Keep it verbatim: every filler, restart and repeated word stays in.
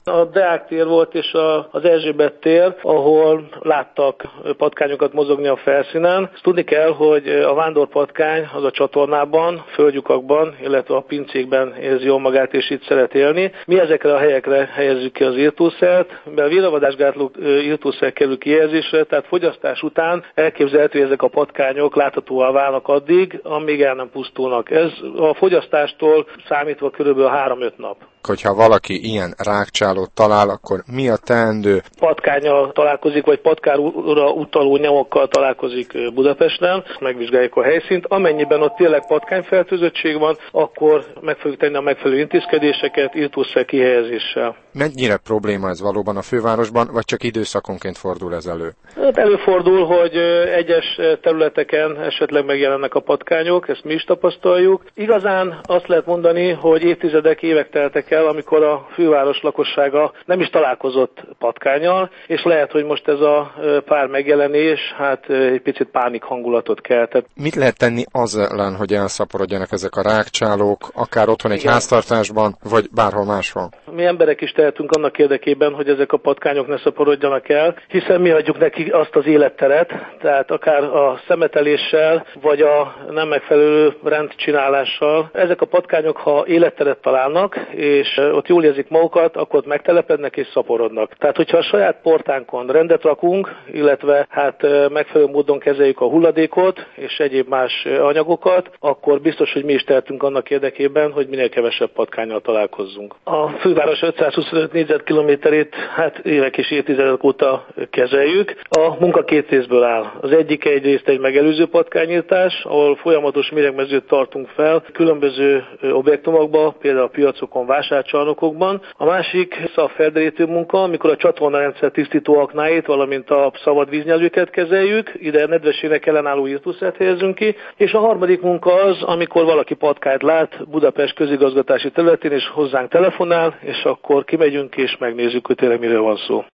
A Deák tér volt és a, az Erzsébet tér, ahol láttak patkányokat mozogni a felszínen. Ezt tudni kell, hogy a vándorpatkány az a csatornában, földlyukakban, illetve a pincékben érzi jól magát és itt szeret élni. Mi ezekre a helyekre helyezzük ki az írtószert, mert a virravadásgátló írtószer kerül kijelzésre, tehát fogyasztás után elképzelhető, hogy ezek a patkányok láthatóvá válnak addig, amíg el nem pusztulnak. Ez a fogyasztástól számítva körülbelül három-öt nap. Hogyha valaki ilyen rágcsálót talál, akkor mi a teendő? Patkánnyal találkozik, vagy patkányra utaló nyomokkal találkozik Budapesten, megvizsgáljuk a helyszínt. Amennyiben ott tényleg patkányfertőzöttség van, akkor meg fogjuk tenni a megfelelő intézkedéseket írtószer kihelyezéssel. Mennyire probléma ez valóban a fővárosban, vagy csak időszakonként fordul ez elő? Hát előfordul, hogy egyes területeken esetleg megjelennek a patkányok, ezt mi is tapasztaljuk. Igazán azt lehet mondani, hogy évtizedek, évek teltek el, amikor a főváros lakossága nem is találkozott patkánnyal, és lehet, hogy most ez a pár megjelenés hát egy picit pánik hangulatot keltett. Mit lehet tenni az ellen, hogy elszaporodjanak ezek a rágcsálók, akár otthon egy Igen. háztartásban, vagy bárhol máshol? Mi emberek is tehetünk annak érdekében, hogy ezek a patkányok ne szaporodjanak el, hiszen mi adjuk neki azt az életteret, tehát akár a szemeteléssel, vagy a nem megfelelő rendcsinálással. Ezek a patkányok, ha életteret találnak, és ott jól érzik magukat, akkor ott megtelepednek és szaporodnak. Tehát, hogyha a saját portánkon rendet rakunk, illetve hát megfelelő módon kezeljük a hulladékot és egyéb más anyagokat, akkor biztos, hogy mi is tehetünk annak érdekében, hogy minél kevesebb patkánnyal találkozzunk. A főváros ötszázhuszonöt négyzetkilométerét hát évek és évtizedek óta kezeljük. A munka két részből áll. Az egyik egyrészt egy megelőző patkányírtás, ahol folyamatos méregmezőt tartunk fel különböző objektumokban, például a piacokon, vásárcsarnokokban. A másik a felderítő munka, amikor a csatornarendszer tisztító aknáit, valamint a szabad víznyelőket kezeljük, ide nedvességnek ellenálló írtószert helyezünk ki, és a harmadik munka az, amikor valaki patkányt lát Budapest közigazgatási területén, és hozzánk telefonál, és akkor kimegyünk és megnézzük, hogy tényleg miről van szó.